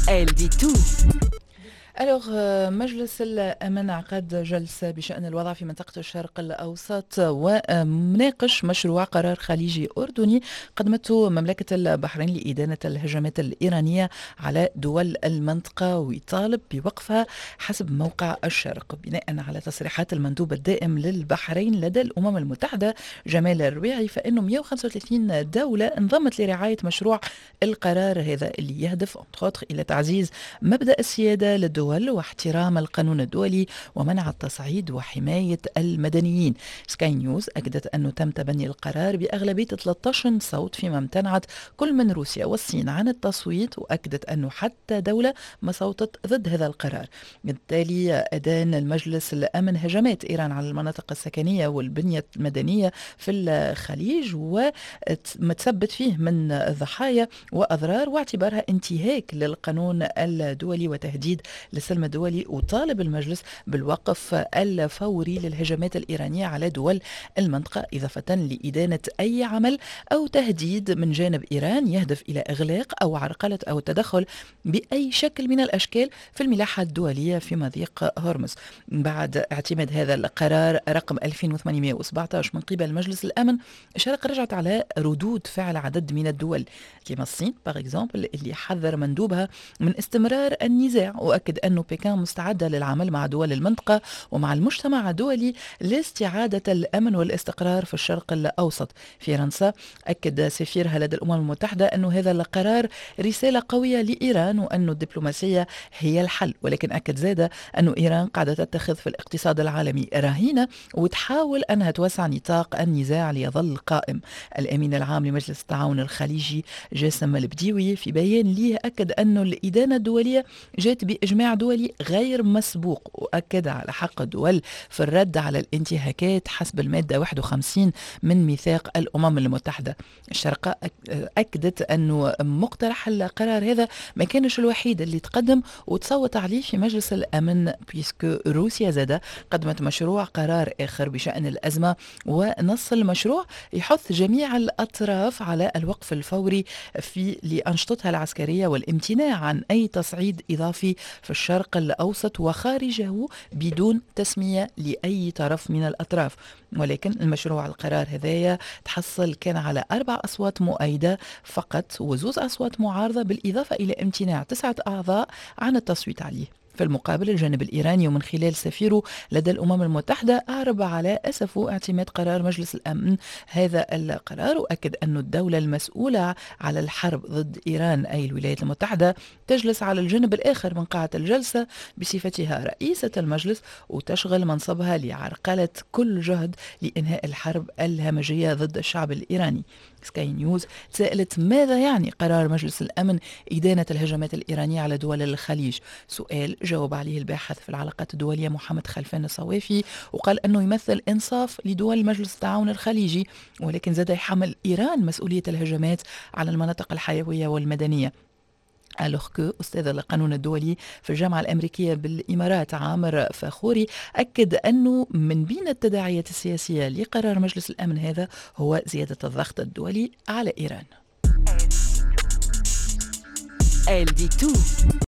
Elle dit tout. مجلس الأمن عقد جلسة بشأن الوضع في منطقة الشرق الأوسط ومناقش مشروع قرار خليجي أردني قدمته مملكة البحرين لإدانة الهجمات الإيرانية على دول المنطقة ويطالب بوقفها حسب موقع الشرق بناء على تصريحات المندوب الدائم للبحرين لدى الأمم المتحدة جمال الربيعي، فإنه 135 دولة انضمت لرعاية مشروع القرار هذا اللي يهدف إلى تعزيز مبدأ السيادة للدول واحترام القانون الدولي ومنع التصعيد وحماية المدنيين. سكاي نيوز أكدت أنه تم تبني القرار بأغلبية 13 صوت، فيما امتنعت كل من روسيا والصين عن التصويت، وأكدت أنه حتى دولة ما صوتت ضد هذا القرار. بالتالي أدان المجلس الأمن هجمات إيران على المناطق السكنية والبنية المدنية في الخليج ومتثبت فيه من ضحايا وأضرار، واعتبارها انتهاك للقانون الدولي وتهديد للسلم الدولي، وطالب المجلس بالوقف الفوري للهجمات الإيرانية على دول المنطقة، إضافة لإدانة أي عمل أو تهديد من جانب إيران يهدف إلى إغلاق أو عرقلة أو التدخل بأي شكل من الأشكال في الملاحة الدولية في مضيق هرمز. بعد اعتماد هذا القرار رقم 2817 من قبل مجلس الأمن، الشرق رجعت على ردود فعل عدد من الدول كما الصين باغ اكزومبل اللي حذر مندوبها من استمرار النزاع، وأكد أنه بكين مستعدة للعمل مع دول المنطقة ومع المجتمع الدولي لاستعادة الأمن والاستقرار في الشرق الأوسط. فرنسا أكد سفيرها لدى الأمم المتحدة أنه هذا القرار رسالة قوية لإيران وأن الدبلوماسية هي الحل، ولكن أكد زادة أنه إيران قاعدة تتخذ في الاقتصاد العالمي رهينة وتحاول أنها توسع نطاق النزاع ليظل قائم. الأمين العام لمجلس التعاون الخليجي جاسم البديوي في بيان ليه أكد أنه الإدانة الدولية جاءت بإجماع دولي غير مسبوق، وأكد على حق الدول في الرد على الانتهاكات حسب المادة 51 من ميثاق الأمم المتحدة. الشرقة أكدت أنه مقترح القرار هذا ما كانش الوحيد اللي تقدم وتصوت عليه في مجلس الأمن، بيسكو روسيا زادة قدمت مشروع قرار آخر بشأن الأزمة، ونص المشروع يحث جميع الأطراف على الوقف الفوري لأنشطتها العسكرية والامتناع عن أي تصعيد إضافي في الشرق الأوسط وخارجه بدون تسمية لأي طرف من الأطراف. ولكن المشروع القرار هذايا تحصل كان على 4 أصوات مؤيدة فقط و2 أصوات معارضة، بالإضافة إلى امتناع 9 أعضاء عن التصويت عليه. في المقابل الجانب الإيراني ومن خلال سفيره لدى الأمم المتحدة أعرب على أسفه اعتماد قرار مجلس الأمن هذا القرار، وأكد أن الدولة المسؤولة على الحرب ضد إيران أي الولايات المتحدة تجلس على الجانب الآخر من قاعة الجلسة بصفتها رئيسة المجلس، وتشغل منصبها لعرقلة كل جهد لإنهاء الحرب الهمجية ضد الشعب الإيراني. سكاي نيوز سألت ماذا يعني قرار مجلس الأمن إدانة الهجمات الإيرانية على دول الخليج؟ سؤال جاوب عليه الباحث في العلاقات الدولية محمد خلفان الصوافي، وقال أنه يمثل إنصاف لدول مجلس التعاون الخليجي، ولكن زاد يحمل إيران مسؤولية الهجمات على المناطق الحيوية والمدنية. أستاذ القانون الدولي في الجامعة الأمريكية بالإمارات عامر فاخوري أكد أنه من بين التداعيات السياسية لقرار مجلس الأمن هذا هو زيادة الضغط الدولي على إيران. Elle dit tout.